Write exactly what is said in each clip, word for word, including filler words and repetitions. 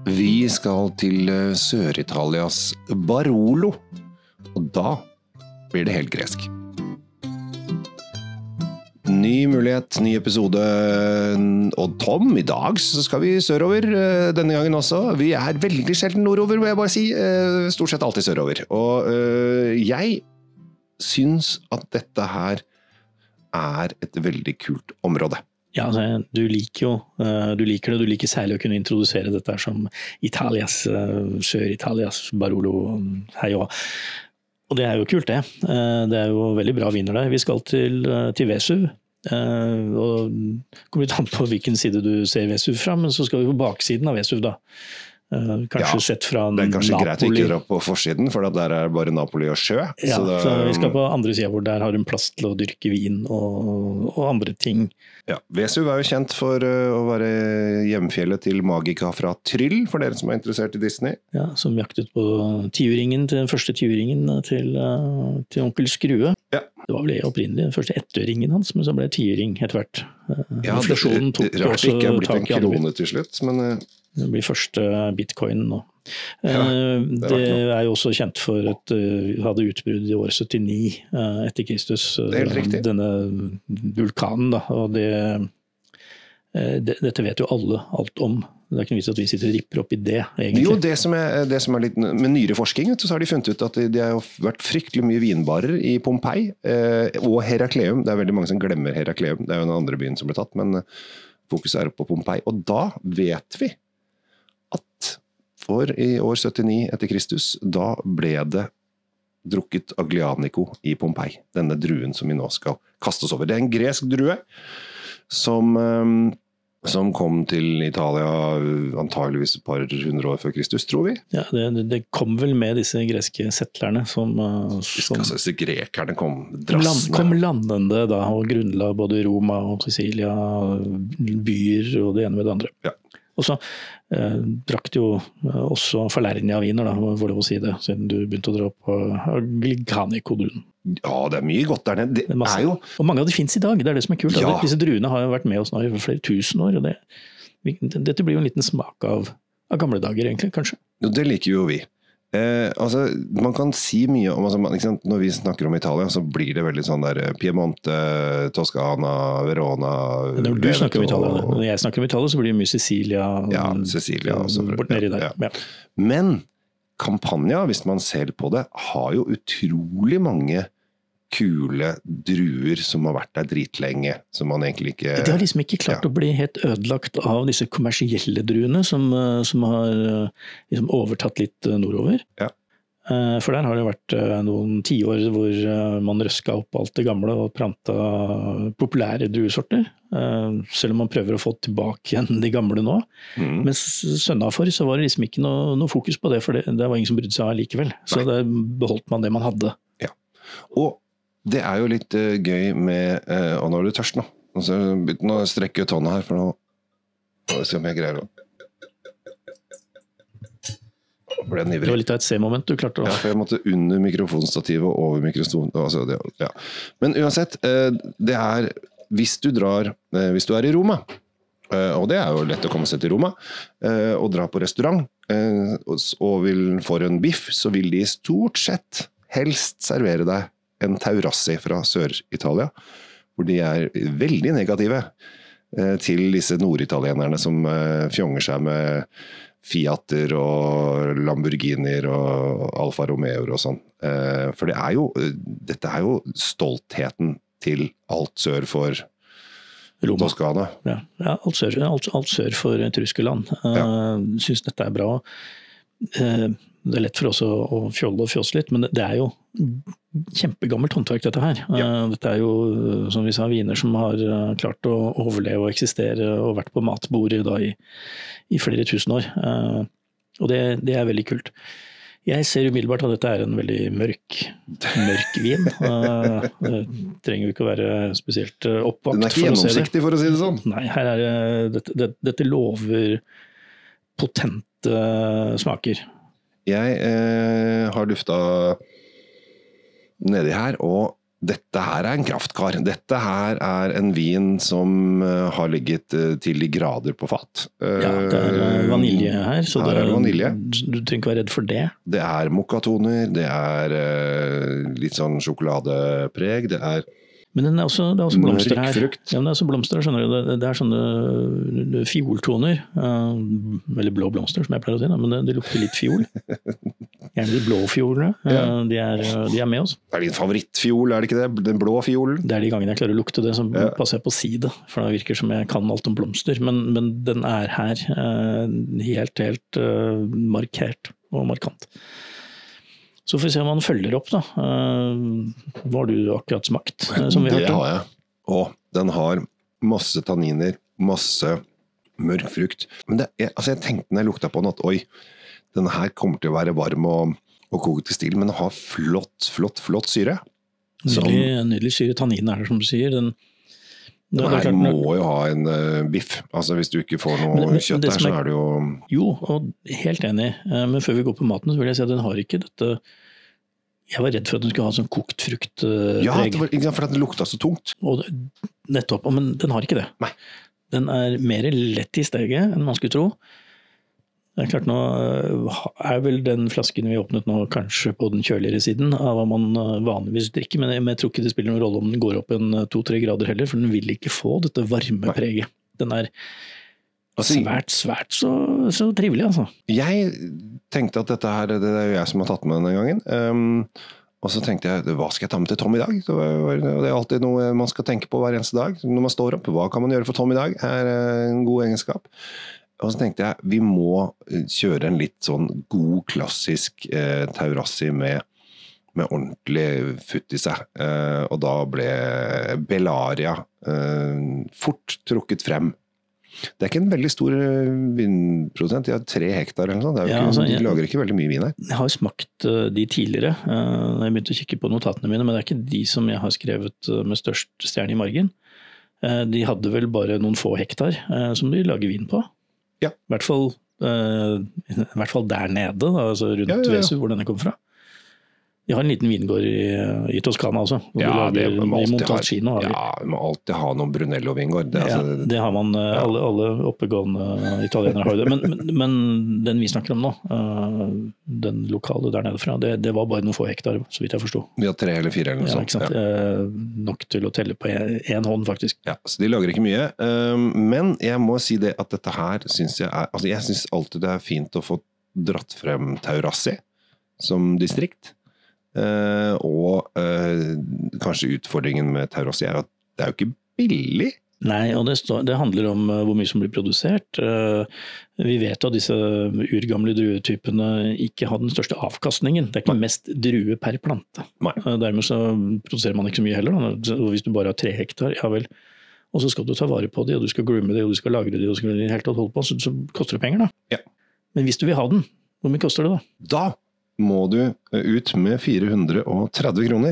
Vi skal til Sør-Italias Barolo, og da blir det helt gresk. Ny mulighet, ny episode, og Tom, i dag så skal vi sørover denne gangen også. Vi er veldig sjelden nordover, vil jeg bare si. Stort sett alltid sørover. Og jeg synes at dette her er et veldig kult område. Ja, altså, du liker jo, du liker det, du liker særlig å kunne introdusere dette som Italias, Sør-Italias Barolo, hei og Og det er jo kult det. Det er jo veldig bra viner der. Vi skal til, til Vesuv. Og kommer litt an på hvilken side du ser Vesuv fra, men så skal vi på baksiden av Vesuv da. Kanskje ja, sett fra Napoli. Det er kanskje Napoli. Greit å ikke dra på forsiden, for der er bare Napoli og sjø. Ja, så, det, så vi skal på andre siden hvor der har de plass til å dyrke vin og, og andre ting. Ja, Vesuv er jo kjent for uh, å være hjemfjellet til Magica fra Tryll, for dere som er interessert i Disney. Ja, som jaktet på tiuringen, til den første tiuringen til, uh, til onkel Skrue. Ja. Det var vel opprinnelig den første ettøringen hans, men så ble det tiuring etter hvert. Uh, ja, det er rart det ikke har blitt en krone til slutt, men... Uh, det blir første bitcoin nå. Ja, det, det er jo også kjent for at uh, hadde utbrudd i år syttini uh, etter Kristus. Uh, det er helt riktig. Denne vulkanen da, og det, uh, det, dette vet jo alle alt om. Det er ikke noe vis at vi sitter og ripper opp i det, egentlig. Jo, det som er, det som er litt, med nyere forskning, så har de funnet ut at det har vært fryktelig mye vinbarer i Pompeii, uh, og Herakleum. Det er veldig mange som glemmer Herakleum. Det er jo den andre byen som ble tatt, men uh, fokuset er på Pompeii. Og da vet vi at for i år syttini etter Kristus, da ble det drukket Aglianico i Pompeii, denne druen som vi nå skal kaste oss over. Det er en gresk drue som, som kom til Italia antageligvis et par hundre år før Kristus, tror vi. Ja, det, det kom vel med disse greske settlerne som... som disse grekerne kom drassende. Kom landende da, og grunnla både Roma og Sicilia, byer og det ene med det andre. Ja. Og så eh, drakk jo også Falernia-viner, da, hvor det å si det, siden du begynte å dra på Aglianico-druen. Ja, det er mye godt der nede. Det det er er jo... Og mange av det finnes i dag, det er det som er kult. Ja. Disse druene har jo vært med oss nå i flere tusen år, og det, dette blir jo en liten smak av, av gamle dager egentlig, kanskje. Det liker jo vi. Eh, altså, man kan si mye om, altså, ikke sant, når vi snakker om Italia, så blir det veldig sånn der Piemonte, Toscana, Verona... Når du Veneto, snakker om Italia, når jeg snakker om Italia, så blir det mye Sicilia. Ja, Sicilia også. Bort nedi der. Ja, ja. Ja. Men Campania, hvis man ser på det, har jo utrolig mange kule druer som har vært der dritlenge, som man egentlig ikke... De har liksom ikke klart ja. å bli helt ødelagt av disse kommersielle druene som, som har liksom overtatt litt nordover. Ja. For der har det vært noen tiår hvor man røska opp alt det gamle og planta populære druesorter, selv om man prøver å få tilbake igjen de gamle nå. Mm. Men sønnafor så var det liksom ikke noe, noe fokus på det, for det, det var ingen som brydde seg likevel. Så der beholdt man det man hadde. Ja, og det er jo litt uh, gøy med, uh, og nå er du tørst nå. Altså, nå strekker jeg ut hånda her, for nå må jeg se om jeg greier å... Ble den ivrig. Det var litt av et C-moment du klarte å... Ja, for jeg måtte under mikrofonstativet og over mikrofonen. Altså, det, ja. Men uansett, uh, det er, hvis du drar, uh, hvis du er i Roma, uh, og det er jo lett å komme seg til Roma, uh, og dra på restaurant, uh, og, og vil få en biff, så vil de stort sett helst servere deg en taurassi fra Sør-Italia, hvor de er veldig negative eh, til disse norditalienerne som eh, fjonger seg med Fiater og Lamborghinier og Alfa Romeoer og sånn. Eh, for det er jo, dette er jo stoltheten til alt sør for Roma. Toscana. Ja, ja alt, sør, alt, alt sør for Truskeland. Jeg uh, synes dette er bra. Uh, det er lett for oss å, å fjolle og fjåse litt, men det, det er jo kjempegammelt håndverk dette her. Ja. Uh, dette er jo, som vi sa, viner som har uh, klart å overleve og eksistere og vært på matbordet da i, i flere tusen år. Uh, og det, det er veldig kult. Jeg ser umiddelbart at dette er en veldig mørk, mørk vin. Uh, det trenger jo ikke å være spesielt oppvakt. Den er ikke gjennomsiktig, for å si det sånn. Nei, her er det, dette, det, dette lover potente smaker. Jeg eh, har lufta nedi her, og dette her er en kraftkar. Dette her er en vin som uh, har ligget uh, til de grader på fat. Uh, ja, det er vanilje her, så her det, er det vanilje. Du trenger ikke være redd for det. Det er mokkatoner, det er uh, litt sånn sjokoladepreg, det er Men den er også, det er også blomster her. Frukt. Ja, men det er også blomster, skjønner du. Det, det er sånne fioltoner, uh, eller blå blomster som jeg pleier å si, da, men det, det lukter litt fiol. Gjerne de blå fiolene, uh, ja. de, er, de er med oss. Det er din favorittfiol, er det ikke det? Den blå fiolen? Det er de gangene jeg klarer å lukte det, så ja. passer jeg på å si det, for det virker som jeg kan alt om blomster, men, men den er her uh, helt, helt uh, markert og markant. Så får vi se om han følger opp da. Hva har du akkurat smakt? Som vi det hørte? har jeg. Og den har masse tanniner, masse mørk frukt. Men det, jeg, altså jeg tenkte når jeg lukta på den at oi, denne her kommer til å være varm og, og koket i stil, men den har flott, flott, flott syre. Nydelig, nydelig syre. Tanninen er det som du sier. Den, den her klart, må jo ha en uh, biff. Altså hvis du ikke får noe men, men, kjøtt der, så er det jo... Jo, og helt enig. Men før vi går på maten, så vil jeg si at den har ikke dette... Jeg var redd for at den skulle ha sånn kokt fruktpreg. Ja, det var, for at den lukta så tungt. Og nettopp, men den har ikke det. Nei. Den er mer lett i steget enn man skulle tro. Det er klart nå er vel den flasken vi åpnet nå kanskje på den kjøligere siden av hva man vanligvis drikker, men jeg, men jeg tror ikke det spiller noen rolle om den går opp en to-tre grader heller, for den vil ikke få dette varme preget. Den er svært, svært så, så trivelig, altså. Jeg tenkte at dette her, det er jo jeg som har tatt med denne gangen, um, og så tenkte jeg, hva skal jeg ta med til Tom i dag? Det er alltid noe man skal tenke på hver eneste dag, når man står opp. Hva kan man gjøre for Tom i dag? Er en god egenskap. Og så tenkte jeg, vi må kjøre en litt sånn god, klassisk eh, taurassi med, med ordentlig futt i seg. Eh, og da ble Bellaria eh, fort trukket frem. Det er ikke en veldig stor vinprodusent, de har tre hektar eller noe sånt. Ja, ikke, altså, jeg, de lager ikke veldig mye vin her. Jeg har smakt uh, de tidligere, uh, jeg begynte å kikke på notatene mine, men det er ikke de som jeg har skrevet uh, med størst stjerne i margen. Uh, de hadde vel bare noen få hektar uh, som de lager vin på. Ja. I hvert fall, uh, i hvert fall der nede, altså rundt ja, ja, ja. Vesu, hvor denne kom fra. Vi har en liten vingård i, i Toskana også. Ja, det må alltid, ha, har ja, må alltid ha noen Brunello-vingård. Det, ja, altså, det har man, ja. alle, alle oppegående italienere har det. Men, men, men den vi snakker om nå, den lokale der nede fra, det, det var bare noen få hektar, så vidt jeg forstod. Vi har tre eller fire eller noe ja, sånt. Ja. Nok til å telle på en hånd, faktisk. Ja, så de lager ikke mye. Men jeg må si det at dette her synes jeg er, altså jeg synes alltid det er fint å få dratt frem Taurassi som distrikt. Uh, og uh, kanskje utfordringen med Taurassi er at det er jo ikke billig. Nei, og det, står, det handler om uh, hvor mye som blir produsert. Uh, vi vet at disse urgamle druetypene ikke har den største avkastningen. Det er ikke Nei. Mest drue per plante. Uh, dermed så produserer man ikke så mye heller. Da. Hvis du bare har tre hektar, ja vel. Og så skal du ta vare på det, og du skal groome det, og du skal lagre det, og du skal helt tatt holde på, så, så koster det penger da. Ja. Men hvis du vil ha den, hvor mye koster det da? Da må du ut med fire hundre og tretti kroner.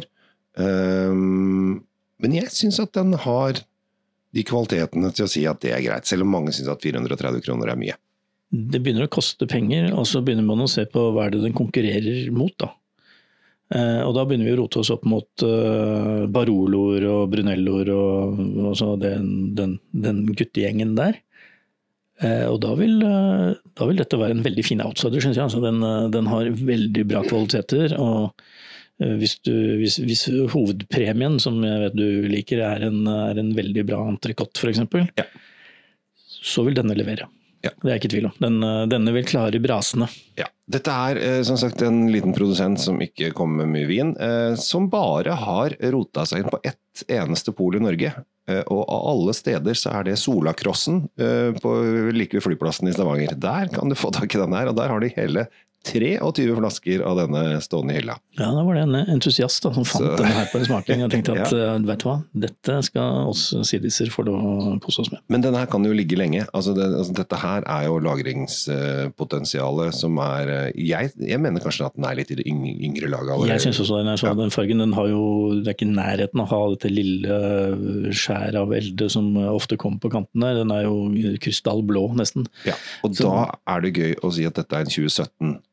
Um, men jeg synes at den har de kvalitetene til å si at det er greit, selv om mange synes at fire hundre og tretti kroner er mye. Det begynner å koste penger, og så begynner man å se på hva er det den konkurrerer mot da. Uh, og da begynner vi å rote oss opp mot uh, Baroloer og Brunelloer og, og så den, den, den guttegjengen der. Uh, og da vil, uh, da vil dette være en veldig fin outsider, synes jeg. Altså, den, uh, den har veldig bra kvaliteter, og uh, hvis, du, hvis, hvis hovedpremien, som jeg vet du liker, er en, er en veldig bra entrecôte for eksempel, ja. Så vil denne levere. Ja. Det er ikke tvil om. Den, denne vil klare brasene. Ja. Dette er som sagt en liten produsent som ikke kommer med mye vin, som bare har rotet seg inn på ett eneste pol i Norge. Og av alle steder så er det Solakrossen på like ved flyplassen i Stavanger. Der kan du få tak i den her, og der har de hele treogtyve flasker av denne stående i hylla. Ja, da var det en entusiast da, som fant så, denne her på en smaking. Jeg tenkte at, ja. Vet du hva, dette skal oss sidiser få lov å kose oss med. Men denne her kan jo ligge lenge. Altså, det, altså dette her er jo lagringspotensialet som er, jeg, jeg mener kanskje at den er litt i det yngre laget allerede. Jeg synes også den er så, ja. Den fargen, den har jo, det er ikke nærheten å ha dette lille skjær av elde som ofte kommer på kanten der. Den er jo krystallblå nesten. Ja, og så, da er det gøy å si at dette er en tjue sytten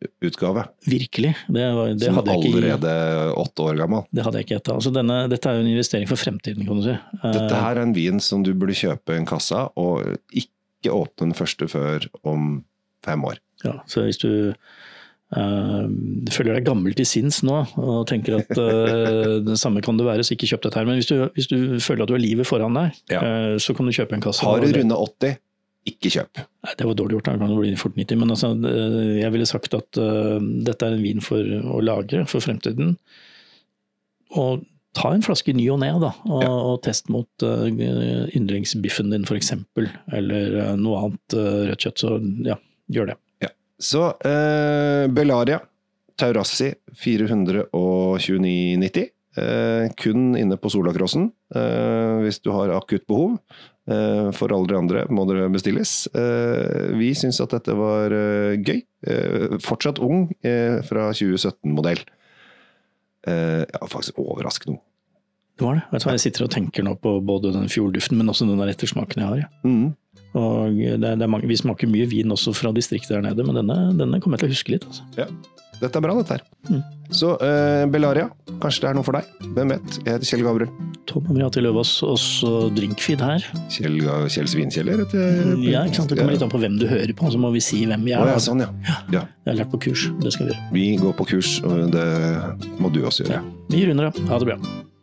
utgave. Virkelig. Det, var, det som hadde jeg ikke... allerede åtte år gammel. Det hadde jeg ikke etter. Altså denne, dette er jo en investering for fremtiden, kan du si. Dette her er en vin som du burde kjøpe en kasse av, og ikke åpne den første før om fem år. Ja, så hvis du uh, føler deg gammel til sinns nå, og tenker at uh, det samme kan det være, så ikke kjøp dette her. Men hvis du, hvis du føler at du har livet foran deg, ja. uh, så kan du kjøpe en kasse. Har du rundet åtti? Ikke kjøp. Nei, det var dårlig gjort, da kan det bli fort nitti, men altså, jeg ville sagt at uh, dette er en vin for å lagre for fremtiden. Og ta en flaske ny og ned, da, og, ja. og test mot uh, yndlingsbiffen din for eksempel, eller uh, noe annet uh, rødt kjøtt, så ja, gjør det. Ja. Så uh, Bellaria, Taurasi, fire hundre tjueni nitti, uh, kun inne på Solakrossen, uh, hvis du har akutt behov. For alle de andre må det bestilles. Vi synes at dette var gøy. Fortsatt ung fra tjue sytten-modell. Ja, faktisk overraskende ung. Det var det. Vet du hva, jeg sitter og tenker nå på både den fjolduften, men også den der ettersmaken jeg har. Ja. Mm. Og det er, det er mange, vi smaker mye vin også fra distriktet der nede, men denne, denne kommer jeg til å huske litt. Altså. Ja, dette er bra dette her. Mm. Så uh, Bellaria, kanskje det er noe for deg. Hvem vet? Jeg heter Kjell Gabriel. Tom Amriati Løvaas, og så Drinkfeed her. Kjell, Kjell Svinkjeller? Ja, ikke sant? Det kommer litt an på hvem du hører på, så må vi si hvem vi er. Oh, ja, sånn, ja. Ja. Ja. Jeg har lært på kurs, det skal vi gjøre. Vi går på kurs, og det må du også gjøre. Ja. Vi runder av. Ha det bra.